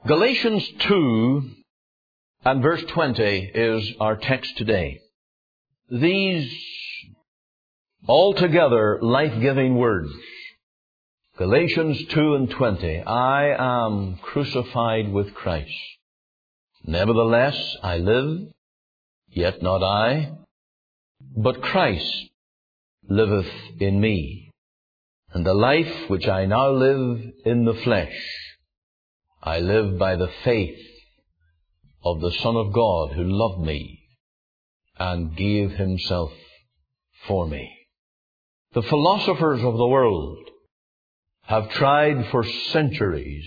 Galatians 2 and verse 20 is our text today. These altogether life-giving words. Galatians 2 and 20. I am crucified with Christ. Nevertheless, I live, yet not I, but Christ liveth in me. And the life which I now live in the flesh, I live by the faith of the Son of God who loved me and gave himself for me. The philosophers of the world have tried for centuries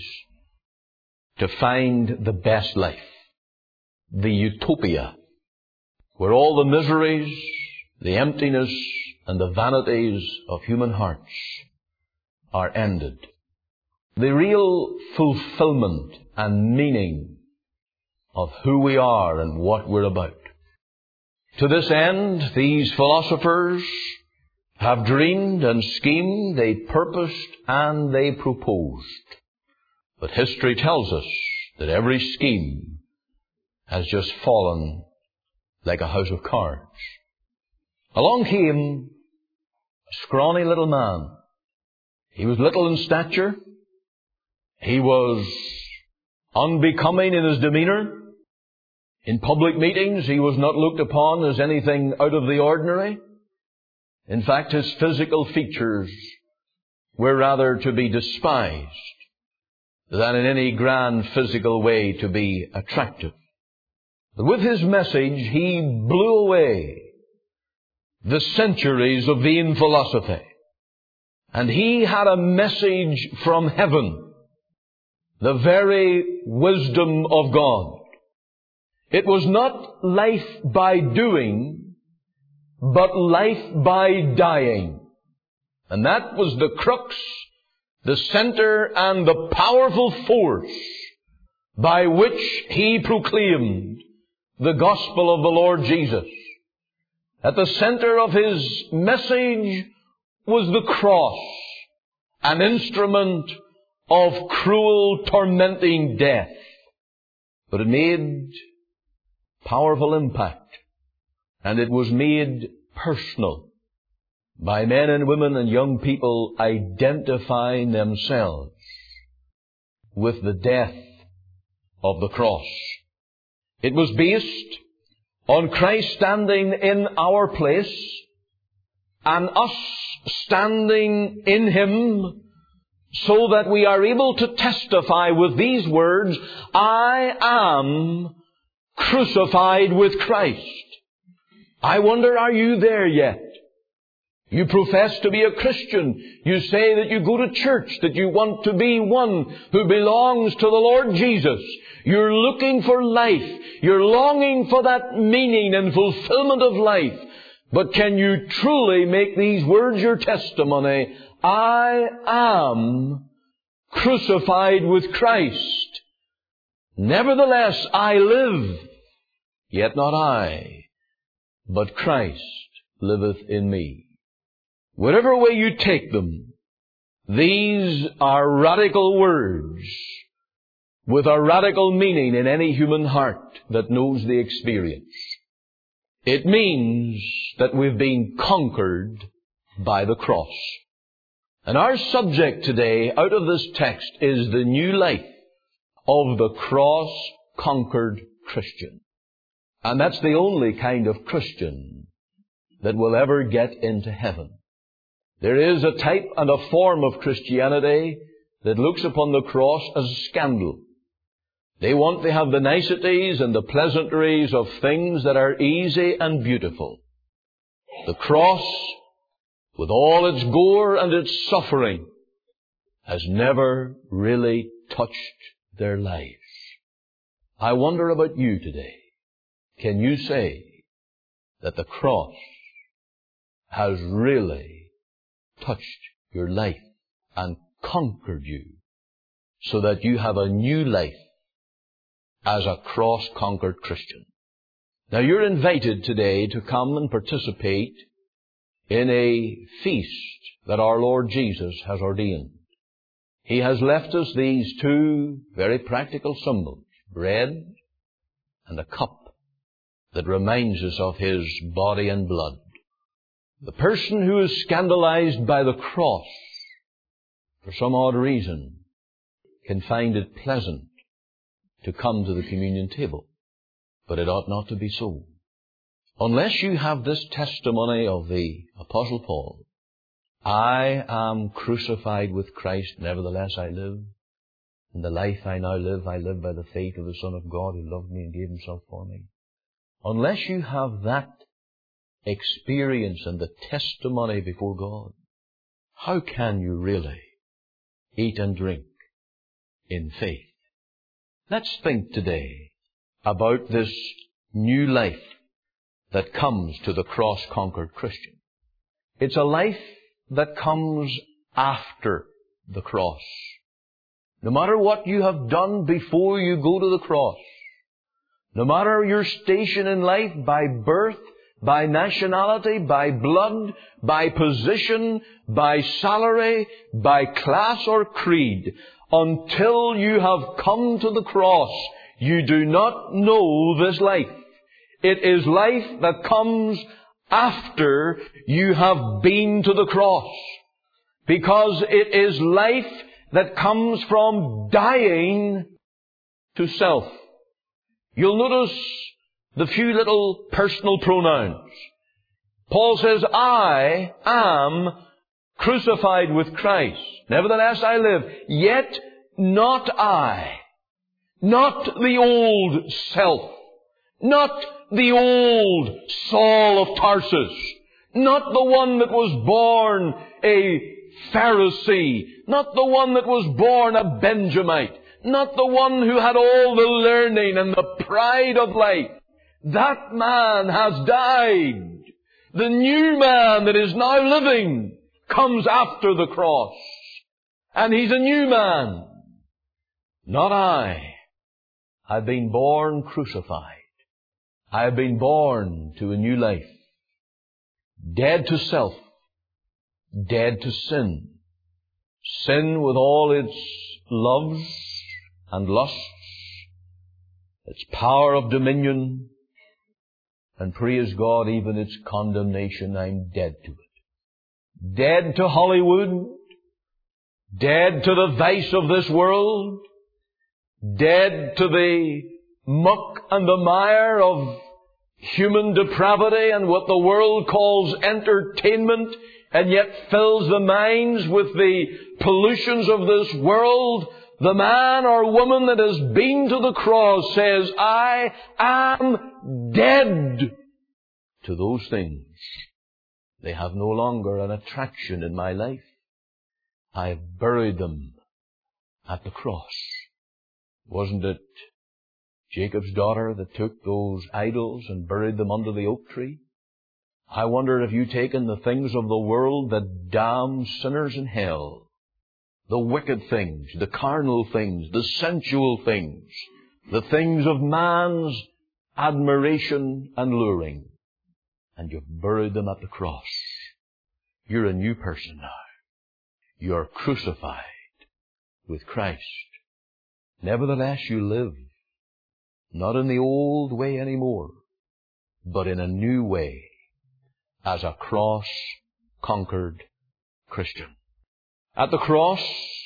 to find the best life, the utopia, where all the miseries, the emptiness, and the vanities of human hearts are ended. The real fulfillment and meaning of who we are and what we're about. To this end, these philosophers have dreamed and schemed, they purposed and they proposed. But history tells us that every scheme has just fallen like a house of cards. Along came a scrawny little man. He was little in stature. He was unbecoming in his demeanor. In public meetings, he was not looked upon as anything out of the ordinary. In fact, his physical features were rather to be despised than in any grand physical way to be attractive. But with his message, he blew away the centuries of vain philosophy. And he had a message from heaven, the very wisdom of God. It was not life by doing, but life by dying. And that was the crux, the center, and the powerful force by which he proclaimed the gospel of the Lord Jesus. At the center of his message was the cross, an instrument of cruel, tormenting death. But it made powerful impact, and it was made personal by men and women and young people identifying themselves with the death of the cross. It was based on Christ standing in our place and us standing in Him, so that we are able to testify with these words, I am crucified with Christ. I wonder, are you there yet? You profess to be a Christian. You say that you go to church, that you want to be one who belongs to the Lord Jesus. You're looking for life. You're longing for that meaning and fulfillment of life. But can you truly make these words your testimony? I am crucified with Christ. Nevertheless, I live, yet not I, but Christ liveth in me. Whatever way you take them, these are radical words with a radical meaning in any human heart that knows the experience. It means that we've been conquered by the cross. And our subject today, out of this text, is the new life of the cross-conquered Christian. And that's the only kind of Christian that will ever get into heaven. There is a type and a form of Christianity that looks upon the cross as a scandal. They want to have the niceties and the pleasantries of things that are easy and beautiful. The cross, with all its gore and its suffering, has never really touched their lives. I wonder about you today. Can you say that the cross has really touched your life and conquered you so that you have a new life as a cross-conquered Christian? Now, you're invited today to come and participate in a feast that our Lord Jesus has ordained. He has left us these two very practical symbols, bread and a cup that reminds us of His body and blood. The person who is scandalized by the cross, for some odd reason, can find it pleasant to come to the communion table. But it ought not to be so. Unless you have this testimony of the Apostle Paul, I am crucified with Christ, nevertheless I live. And the life I now live, I live by the faith of the Son of God who loved me and gave Himself for me. Unless you have that experience and the testimony before God, how can you really eat and drink in faith? Let's think today about this new life that comes to the cross-conquered Christian. It's a life that comes after the cross. No matter what you have done before you go to the cross, no matter your station in life by birth, by nationality, by blood, by position, by salary, by class or creed, until you have come to the cross, you do not know this life. It is life that comes after you have been to the cross. Because it is life that comes from dying to self. You'll notice the few little personal pronouns. Paul says, I am crucified with Christ. Nevertheless I live. Yet not I. Not the old self. Not the old Saul of Tarsus. Not the one that was born a Pharisee. Not the one that was born a Benjamite. Not the one who had all the learning and the pride of life. That man has died. The new man that is now living comes after the cross. And he's a new man. Not I. I've been born crucified. I have been born to a new life. Dead to self. Dead to sin. Sin with all its loves and lusts, its power of dominion, and praise God, even its condemnation. I'm dead to it. Dead to Hollywood. Dead to the vice of this world. Dead to the muck and the mire of human depravity and what the world calls entertainment, and yet fills the minds with the pollutions of this world. The man or woman that has been to the cross says, I am dead to those things. They have no longer an attraction in my life. I have buried them at the cross. Wasn't it Jacob's daughter that took those idols and buried them under the oak tree? I wonder if you've taken the things of the world that damn sinners in hell, the wicked things, the carnal things, the sensual things, the things of man's admiration and luring, and you've buried them at the cross. You're a new person now. You're crucified with Christ. Nevertheless, you live, not in the old way anymore, but in a new way, as a cross-conquered Christian. At the cross,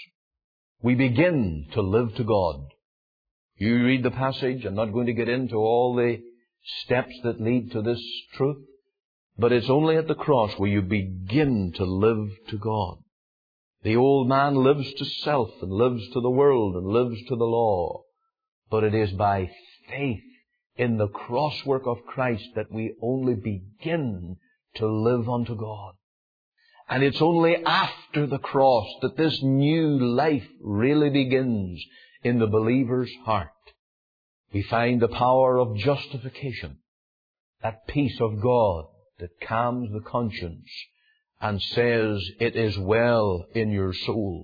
we begin to live to God. You read the passage. I'm not going to get into all the steps that lead to this truth, but it's only at the cross where you begin to live to God. The old man lives to self and lives to the world and lives to the law. But it is by faith in the cross work of Christ that we only begin to live unto God. And it's only after the cross that this new life really begins in the believer's heart. We find the power of justification, that peace of God that calms the conscience and says, it is well in your soul.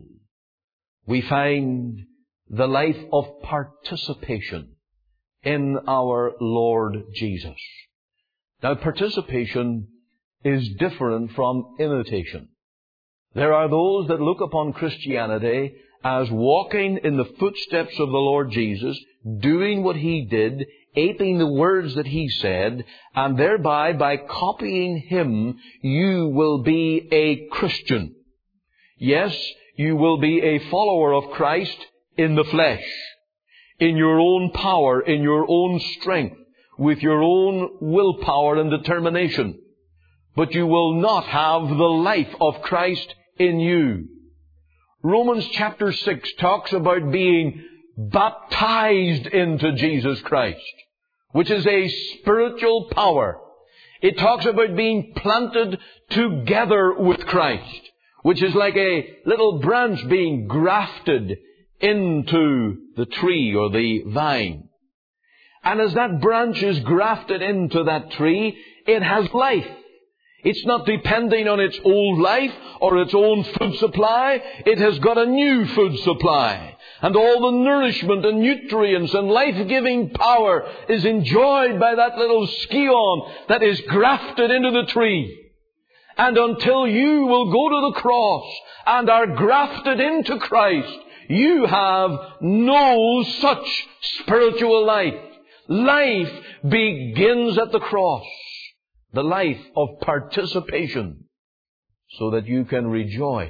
We find the life of participation in our Lord Jesus. Now, participation is different from imitation. There are those that look upon Christianity as walking in the footsteps of the Lord Jesus, doing what He did, aping the words that He said, and thereby, by copying Him, you will be a Christian. Yes, you will be a follower of Christ in the flesh, in your own power, in your own strength, with your own willpower and determination. But you will not have the life of Christ in you. Romans chapter 6 talks about being baptized into Jesus Christ, which is a spiritual power. It talks about being planted together with Christ, which is like a little branch being grafted into the tree or the vine. And as that branch is grafted into that tree, it has life. It's not depending on its old life or its own food supply. It has got a new food supply. And all the nourishment and nutrients and life-giving power is enjoyed by that little scion that is grafted into the tree. And until you will go to the cross and are grafted into Christ, you have no such spiritual life. Life begins at the cross. The life of participation, so that you can rejoice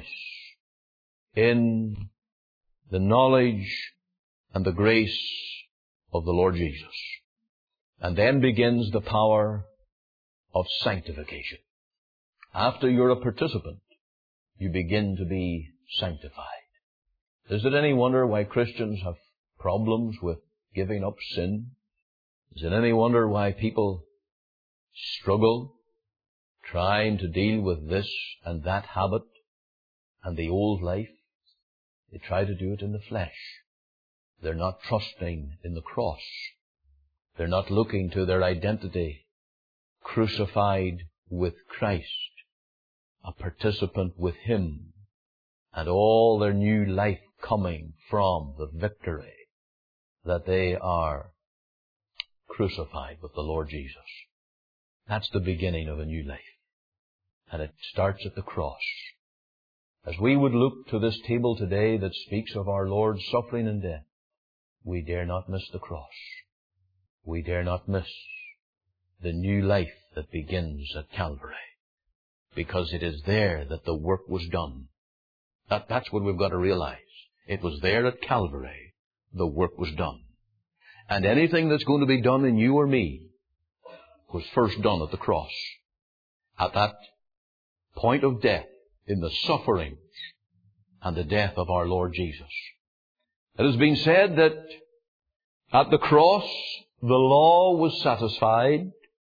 in the knowledge and the grace of the Lord Jesus. And then begins the power of sanctification. After you're a participant, you begin to be sanctified. Is it any wonder why Christians have problems with giving up sin? Is it any wonder why people struggle trying to deal with this and that habit and the old life? They try to do it in the flesh. They're not trusting in the cross. They're not looking to their identity crucified with Christ, a participant with Him, and all their new life coming from the victory that they are crucified with the Lord Jesus. That's the beginning of a new life. And it starts at the cross. As we would look to this table today that speaks of our Lord's suffering and death, we dare not miss the cross. We dare not miss the new life that begins at Calvary. Because it is there that the work was done. That's what we've got to realize. It was there at Calvary the work was done. And anything that's going to be done in you or me was first done at the cross. At that point of death, in the sufferings and the death of our Lord Jesus. It has been said that at the cross, the law was satisfied,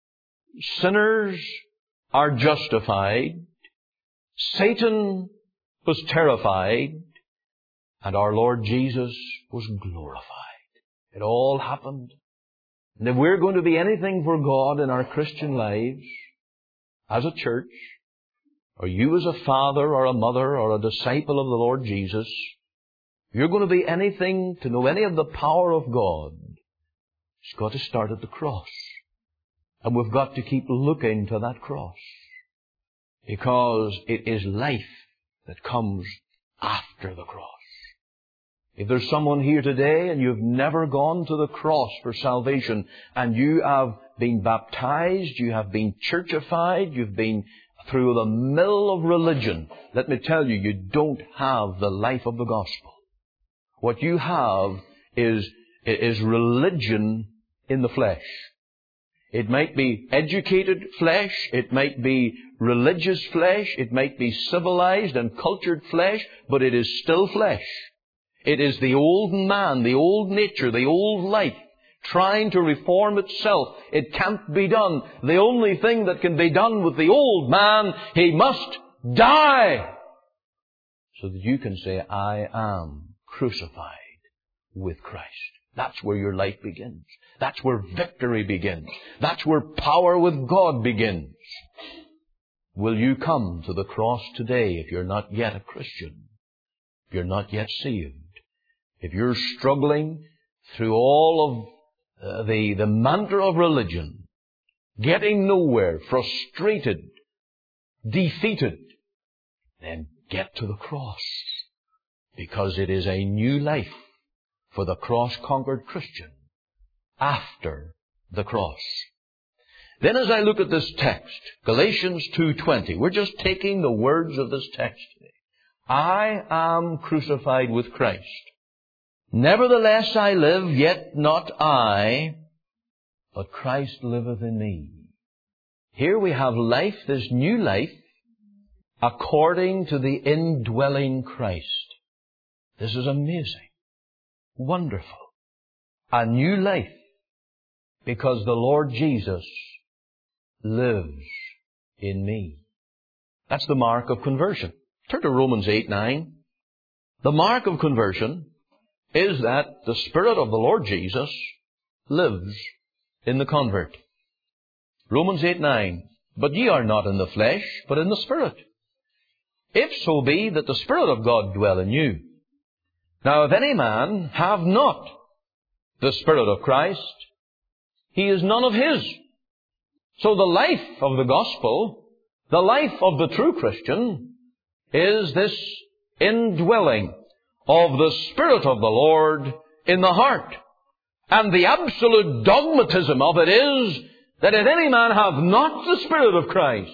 sinners are justified, Satan was terrified, and our Lord Jesus was glorified. It all happened. And if we're going to be anything for God in our Christian lives, as a church, or you as a father or a mother or a disciple of the Lord Jesus, if you're going to be anything to know any of the power of God, it's got to start at the cross. And we've got to keep looking to that cross. Because it is life that comes after the cross. If there's someone here today and you've never gone to the cross for salvation, and you have been baptized, you have been churchified, you've been through the mill of religion, let me tell you, you don't have the life of the gospel. What you have is religion in the flesh. It might be educated flesh, it might be religious flesh, it might be civilized and cultured flesh, but it is still flesh. It is the old man, the old nature, the old life, trying to reform itself. It can't be done. The only thing that can be done with the old man, he must die. So that you can say, I am crucified with Christ. That's where your life begins. That's where victory begins. That's where power with God begins. Will you come to the cross today if you're not yet a Christian? If you're not yet saved? If you're struggling through all of the mantra of religion, getting nowhere, frustrated, defeated, then get to the cross. because it is a new life for the cross-conquered Christian after the cross. Then as I look at this text, Galatians 2:20, we're just taking the words of this text today. I am crucified with Christ. Nevertheless I live, yet not I, but Christ liveth in me. Here we have life, this new life, according to the indwelling Christ. This is amazing, wonderful. A new life, because the Lord Jesus lives in me. That's the mark of conversion. Turn to Romans 8:9. The mark of conversion is that the Spirit of the Lord Jesus lives in the convert. Romans 8:9. But ye are not in the flesh, but in the Spirit, if so be that the Spirit of God dwell in you. Now if any man have not the Spirit of Christ, he is none of his. So the life of the gospel, the life of the true Christian, is this indwelling of the Spirit of the Lord in the heart. And the absolute dogmatism of it is that if any man have not the Spirit of Christ,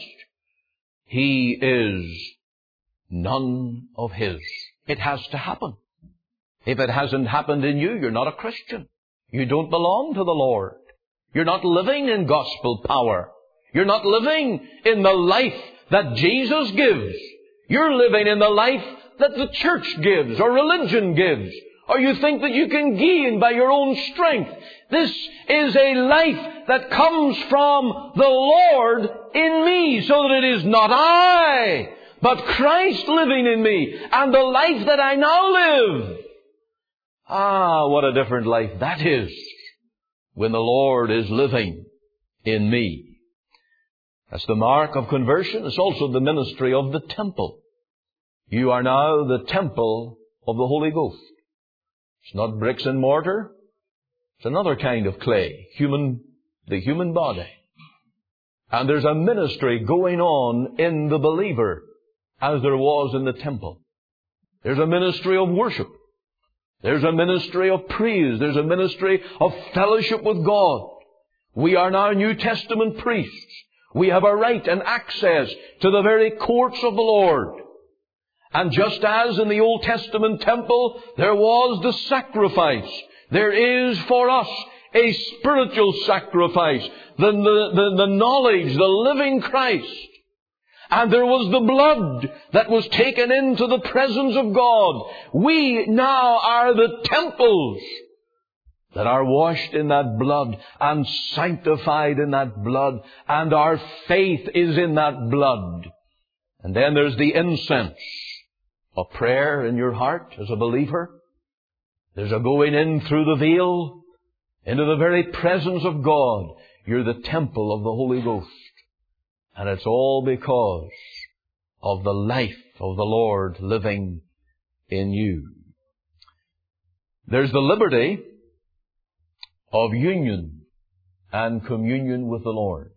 he is none of his. It has to happen. If it hasn't happened in you, you're not a Christian. You don't belong to the Lord. You're not living in gospel power. You're not living in the life that Jesus gives. You're living in the life that the church gives or religion gives, or you think that you can gain by your own strength. This is a life that comes from the Lord in me, so that it is not I, but Christ living in me, and the life that I now live. Ah, what a different life that is when the Lord is living in me. That's the mark of conversion. It's also the ministry of the temple. You are now the temple of the Holy Ghost. It's not bricks and mortar. It's another kind of clay, the human body. And there's a ministry going on in the believer as there was in the temple. There's a ministry of worship. There's a ministry of praise. There's a ministry of fellowship with God. We are now New Testament priests. We have a right and access to the very courts of the Lord. And just as in the Old Testament temple there was the sacrifice, there is for us a spiritual sacrifice, the knowledge, the living Christ. And there was the blood that was taken into the presence of God. We now are the temples that are washed in that blood and sanctified in that blood. And our faith is in that blood. And then there's the incense of prayer in your heart as a believer. There's a going in through the veil into the very presence of God. You're the temple of the Holy Ghost. And it's all because of the life of the Lord living in you. There's the liberty of union and communion with the Lord.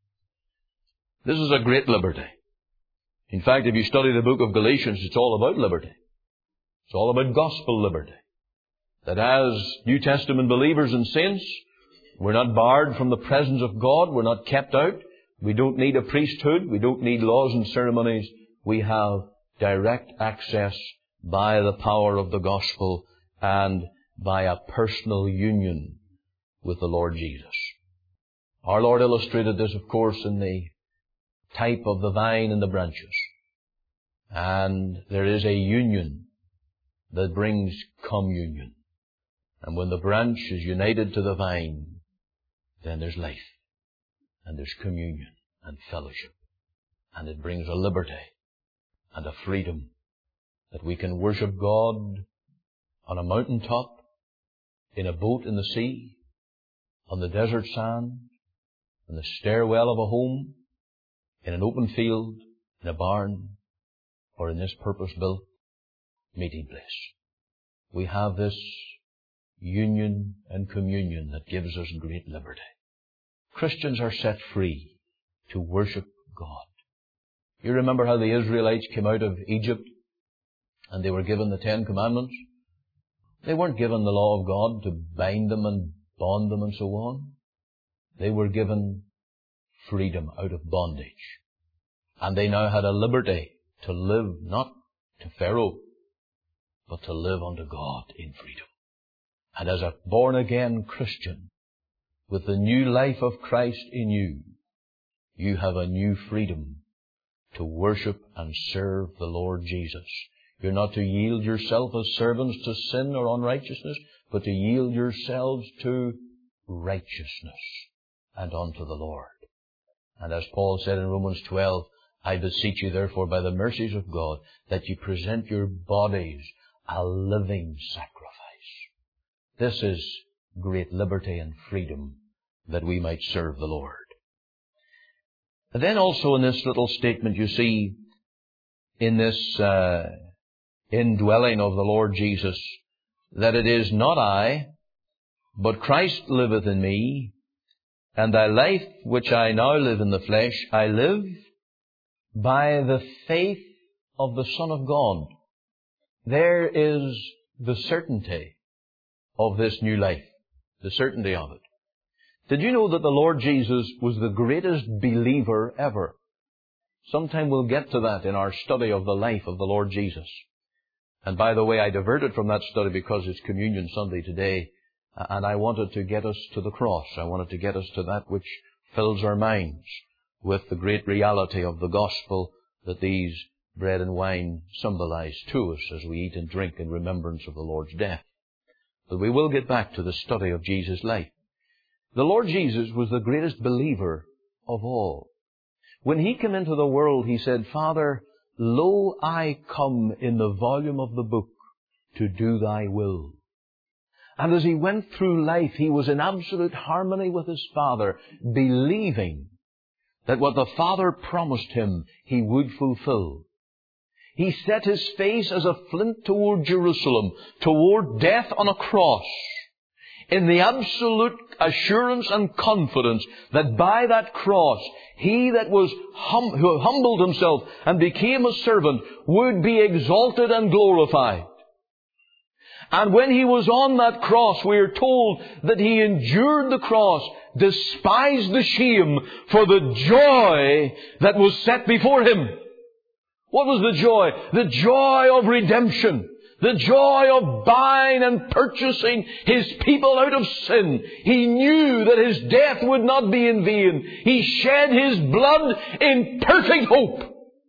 This is a great liberty. In fact, if you study the book of Galatians, it's all about liberty. It's all about gospel liberty. That as New Testament believers and saints, we're not barred from the presence of God. We're not kept out. We don't need a priesthood. We don't need laws and ceremonies. We have direct access by the power of the gospel and by a personal union with the Lord Jesus. Our Lord illustrated this, of course, in the type of the vine and the branches. And there is a union that brings communion. And when the branch is united to the vine, then there's life. And there's communion and fellowship. And it brings a liberty and a freedom that we can worship God on a mountaintop, in a boat in the sea, on the desert sand, in the stairwell of a home, in an open field, in a barn, or in this purpose-built meeting place. We have this union and communion that gives us great liberty. Christians are set free to worship God. You remember how the Israelites came out of Egypt and they were given the 10 Commandments. They weren't given the law of God to bind them and bond them and so on. They were given freedom out of bondage. And they now had a liberty to live not to Pharaoh, but to live unto God in freedom. And as a born-again Christian, with the new life of Christ in you, you have a new freedom to worship and serve the Lord Jesus. You're not to yield yourself as servants to sin or unrighteousness, but to yield yourselves to righteousness and unto the Lord. And as Paul said in Romans 12, I beseech you therefore by the mercies of God that you present your bodies a living sacrifice. This is great liberty and freedom that we might serve the Lord. And then also in this little statement you see in this indwelling of the Lord Jesus that it is not I, but Christ liveth in me, and thy life which I now live in the flesh, I live by the faith of the Son of God. There is the certainty of this new life, the certainty of it. Did you know that the Lord Jesus was the greatest believer ever? Sometime we'll get to that in our study of the life of the Lord Jesus. And by the way, I diverted from that study because it's Communion Sunday today, and I wanted to get us to the cross. I wanted to get us to that which fills our minds with the great reality of the gospel that these bread and wine symbolize to us as we eat and drink in remembrance of the Lord's death. But we will get back to the study of Jesus' life. The Lord Jesus was the greatest believer of all. When He came into the world, He said, Father, lo, I come in the volume of the book to do thy will. And as He went through life, He was in absolute harmony with His Father, believing that what the Father promised Him, He would fulfill. He set His face as a flint toward Jerusalem, toward death on a cross, in the absolute assurance and confidence that by that cross, He that was who humbled Himself and became a servant would be exalted and glorified. And when He was on that cross, we are told that He endured the cross, despised the shame, for the joy that was set before Him. What was the joy? The joy of redemption. The joy of buying and purchasing His people out of sin. He knew that His death would not be in vain. He shed His blood in perfect hope.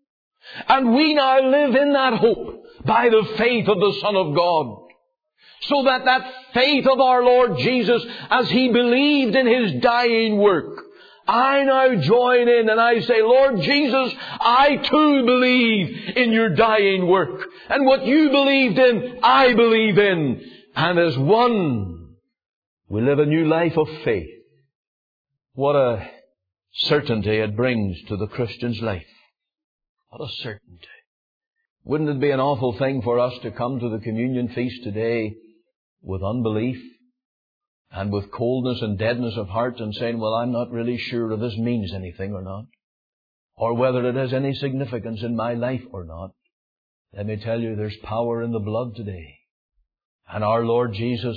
And we now live in that hope by the faith of the Son of God. So that faith of our Lord Jesus, as He believed in His dying work, I now join in and I say, Lord Jesus, I too believe in your dying work. And what you believed in, I believe in. And as one, we live a new life of faith. What a certainty it brings to the Christian's life. What a certainty. Wouldn't it be an awful thing for us to come to the communion feast today with unbelief and with coldness and deadness of heart and saying, well, I'm not really sure if this means anything or not, or whether it has any significance in my life or not. Let me tell you, there's power in the blood today. And our Lord Jesus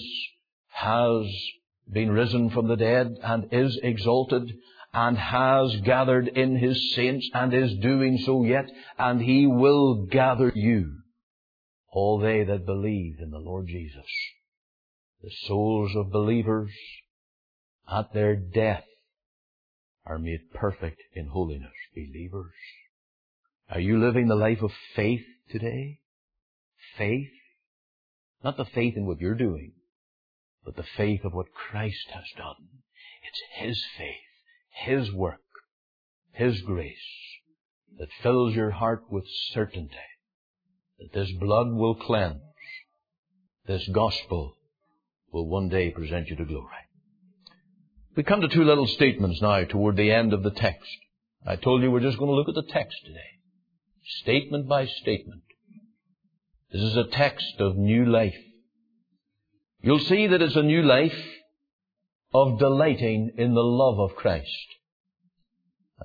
has been risen from the dead and is exalted and has gathered in His saints and is doing so yet, and He will gather you, all they that believe in the Lord Jesus. The souls of believers at their death are made perfect in holiness. Believers. Are you living the life of faith today? Faith? Not the faith in what you're doing, but the faith of what Christ has done. It's His faith, His work, His grace that fills your heart with certainty that this blood will cleanse, this gospel will one day present you to glory. We come to two little statements now toward the end of the text. I told you we're just going to look at the text today. Statement by statement. This is a text of new life. You'll see that it's a new life of delighting in the love of Christ.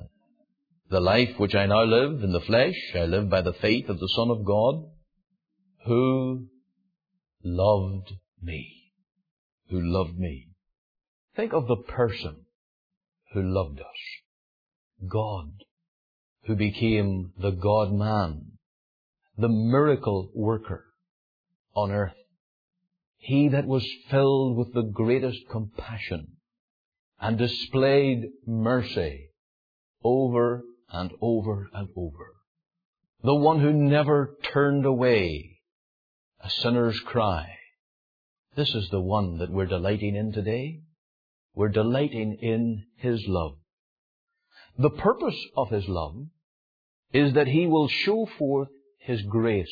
The life which I now live in the flesh, I live by the faith of the Son of God. who loved me. Who loved me. Think of the person who loved us. God, who became the God-man, the miracle worker on earth. He that was filled with the greatest compassion and displayed mercy over and over and over. The one who never turned away a sinner's cry. This is the one that we're delighting in today. We're delighting in His love. The purpose of His love is that He will show forth His grace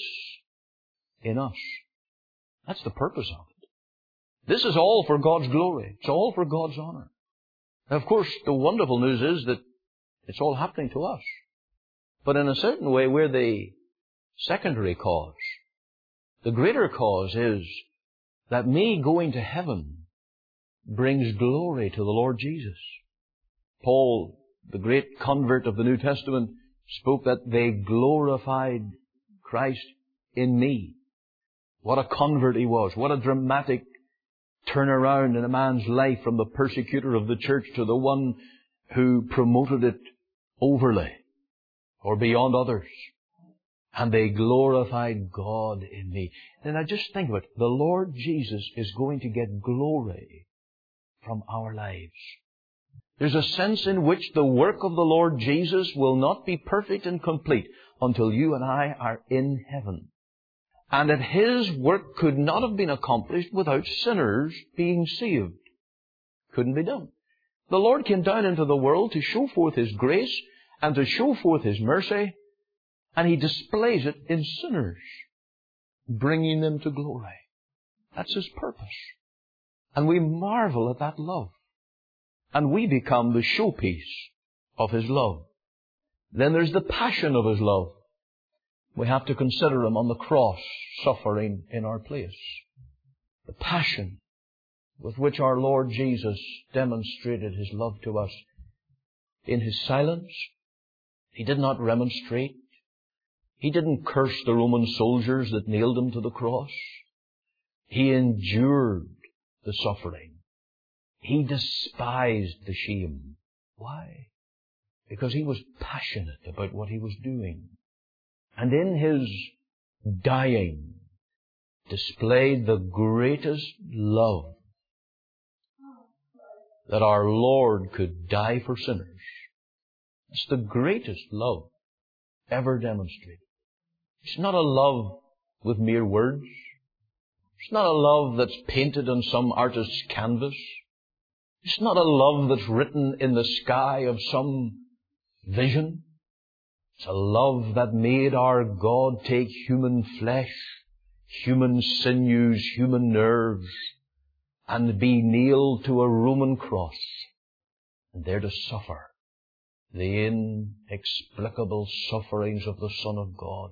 in us. That's the purpose of it. This is all for God's glory. It's all for God's honor. Now, of course, the wonderful news is that it's all happening to us. But in a certain way, we're the secondary cause. The greater cause is that me going to heaven brings glory to the Lord Jesus. Paul, the great convert of the New Testament, spoke that they glorified Christ in me. What a convert he was. What a dramatic turnaround in a man's life from the persecutor of the church to the one who promoted it overly or beyond others. And they glorified God in me. And I just think of it. The Lord Jesus is going to get glory from our lives. There's a sense in which the work of the Lord Jesus will not be perfect and complete until you and I are in heaven. And that His work could not have been accomplished without sinners being saved. Couldn't be done. The Lord came down into the world to show forth His grace and to show forth His mercy, and He displays it in sinners, bringing them to glory. That's His purpose. And we marvel at that love. And we become the showpiece of His love. Then there's the passion of His love. We have to consider Him on the cross, suffering in our place. The passion with which our Lord Jesus demonstrated His love to us. In His silence, He did not remonstrate. He didn't curse the Roman soldiers that nailed Him to the cross. He endured the suffering. He despised the shame. Why? Because He was passionate about what He was doing. And in His dying, displayed the greatest love that our Lord could die for sinners. It's the greatest love ever demonstrated. It's not a love with mere words. It's not a love that's painted on some artist's canvas. It's not a love that's written in the sky of some vision. It's a love that made our God take human flesh, human sinews, human nerves, and be nailed to a Roman cross, and there to suffer the inexplicable sufferings of the Son of God,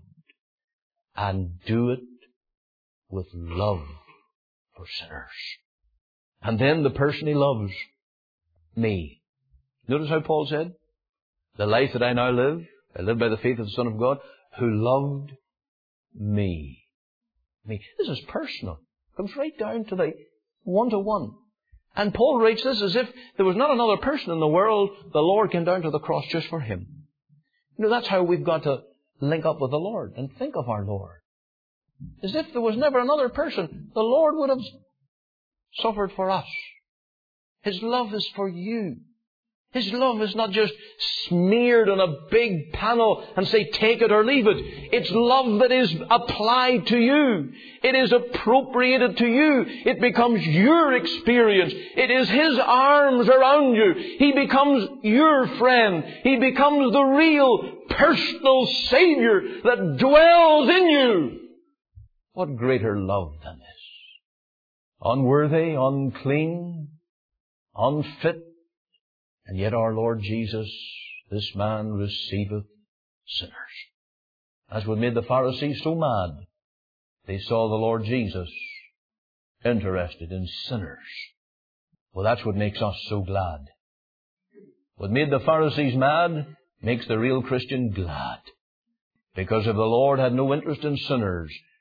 and do it with love for sinners. And then the person He loves, me. Notice how Paul said, the life that I now live, I live by the faith of the Son of God, who loved me. Me. This is personal. It comes right down to the one-to-one. And Paul writes this as if there was not another person in the world. The Lord came down to the cross just for him. You know, that's how we've got to link up with the Lord and think of our Lord. As if there was never another person. The Lord would have suffered for us. His love is for you. His love is not just smeared on a big panel and say, take it or leave it. It's love that is applied to you. It is appropriated to you. It becomes your experience. It is His arms around you. He becomes your friend. He becomes the real personal Savior that dwells in you. What greater love than this? Unworthy, unclean, unfit, and yet our Lord Jesus, this man receiveth sinners. That's what made the Pharisees so mad. They saw the Lord Jesus interested in sinners. Well, that's what makes us so glad. What made the Pharisees mad makes the real Christian glad. Because if the Lord had no interest in sinners,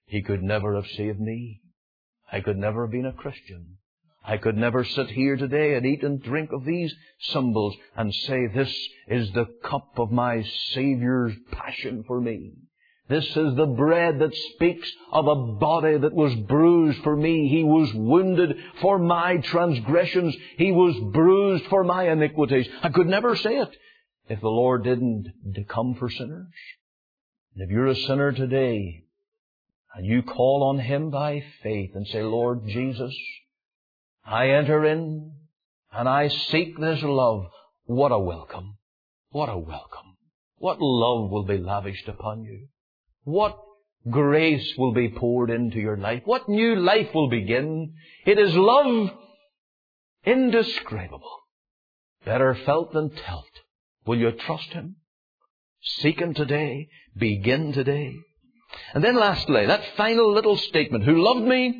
He could never have saved me. I could never have been a Christian. I could never sit here today and eat and drink of these symbols and say, this is the cup of my Saviour's passion for me. This is the bread that speaks of a body that was bruised for me. He was wounded for my transgressions. He was bruised for my iniquities. I could never say it if the Lord didn't come for sinners. And if you're a sinner today and you call on Him by faith and say, Lord Jesus, I enter in and I seek this love. What a welcome. What a welcome. What love will be lavished upon you. What grace will be poured into your life. What new life will begin. It is love indescribable. Better felt than telt. Will you trust Him? Seek Him today. Begin today. And then lastly, that final little statement, who loved me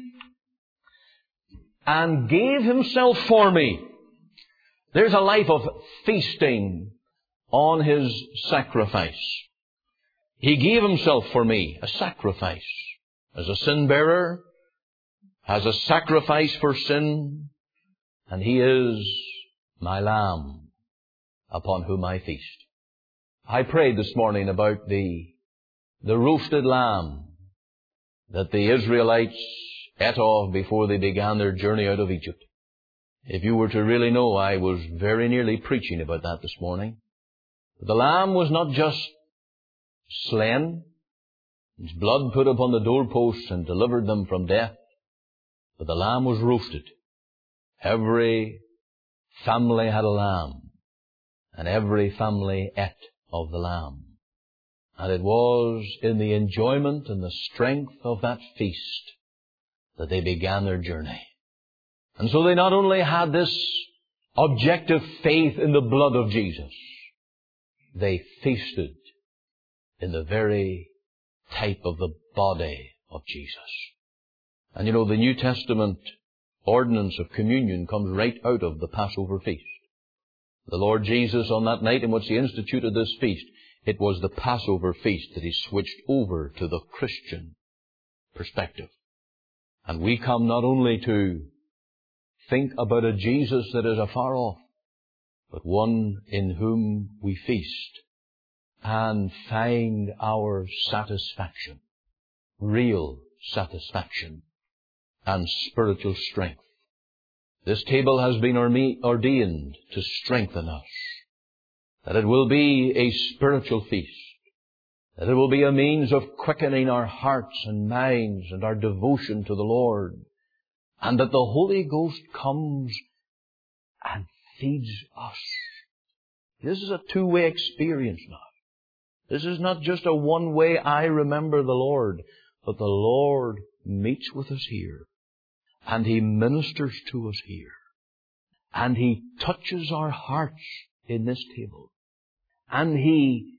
and gave Himself for me. There's a life of feasting on His sacrifice. He gave Himself for me, a sacrifice. As a sin bearer, as a sacrifice for sin, and He is my Lamb upon whom I feast. I prayed this morning about the roasted lamb that the Israelites ate of before they began their journey out of Egypt. If you were to really know, I was very nearly preaching about that this morning. But the lamb was not just slain, its blood put upon the doorposts and delivered them from death, but the lamb was roasted. Every family had a lamb, and every family ate of the lamb. And it was in the enjoyment and the strength of that feast that they began their journey. And so they not only had this objective faith in the blood of Jesus, they feasted in the very type of the body of Jesus. And you know, the New Testament ordinance of communion comes right out of the Passover feast. The Lord Jesus on that night in which He instituted this feast, it was the Passover feast that He switched over to the Christian perspective. And we come not only to think about a Jesus that is afar off, but one in whom we feast and find our satisfaction, real satisfaction and spiritual strength. This table has been ordained to strengthen us, that it will be a spiritual feast, that it will be a means of quickening our hearts and minds and our devotion to the Lord, and that the Holy Ghost comes and feeds us. This is a two-way experience now. This is not just a one-way, I remember the Lord, but the Lord meets with us here, and He ministers to us here, and He touches our hearts in this table, and He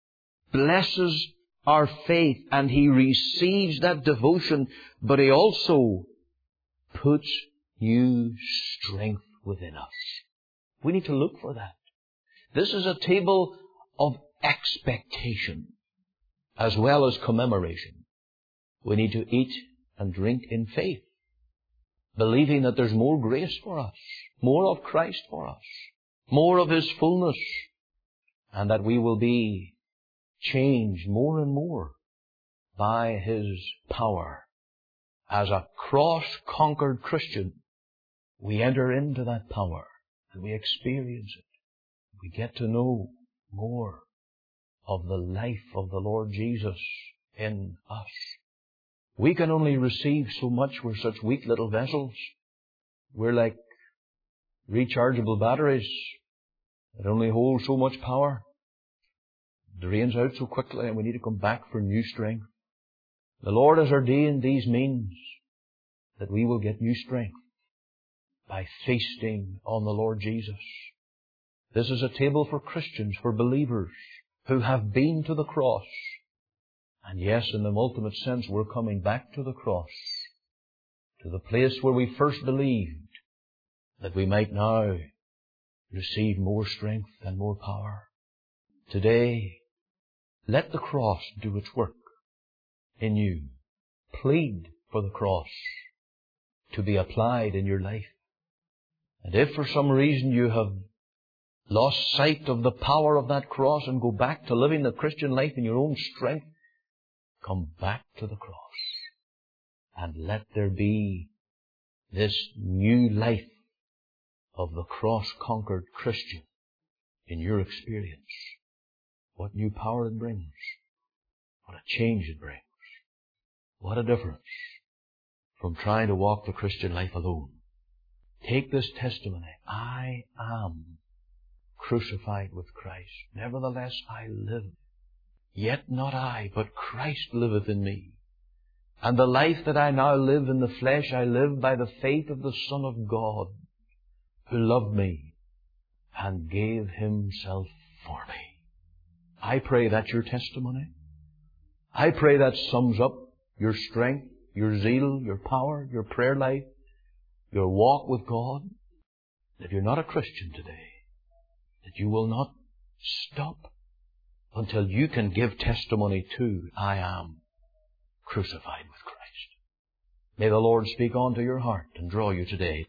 blesses our faith, and He receives that devotion, but He also puts new strength within us. We need to look for that. This is a table of expectation as well as commemoration. We need to eat and drink in faith, believing that there's more grace for us, more of Christ for us, more of His fullness, and that we will be changed more and more by His power. As a cross-conquered Christian, we enter into that power and we experience it. We get to know more of the life of the Lord Jesus in us. We can only receive so much. We're such weak little vessels. We're like rechargeable batteries that only hold so much power. It drains out so quickly and we need to come back for new strength. The Lord has ordained these means that we will get new strength by feasting on the Lord Jesus. This is a table for Christians, for believers who have been to the cross. And yes, in the ultimate sense, we're coming back to the cross, to the place where we first believed, that we might now receive more strength and more power. Today, let the cross do its work in you. Plead for the cross to be applied in your life. And if for some reason you have lost sight of the power of that cross and go back to living the Christian life in your own strength, come back to the cross and let there be this new life of the cross-conquered Christian in your experience. What new power it brings. What a change it brings. What a difference from trying to walk the Christian life alone. Take this testimony. I am crucified with Christ. Nevertheless I live. Yet not I, but Christ liveth in me. And the life that I now live in the flesh, I live by the faith of the Son of God, who loved me and gave Himself for me. I pray that's your testimony. I pray that sums up your strength, your zeal, your power, your prayer life, your walk with God. If you're not a Christian today, that you will not stop until you can give testimony to, I am crucified with Christ. May the Lord speak on to your heart and draw you today.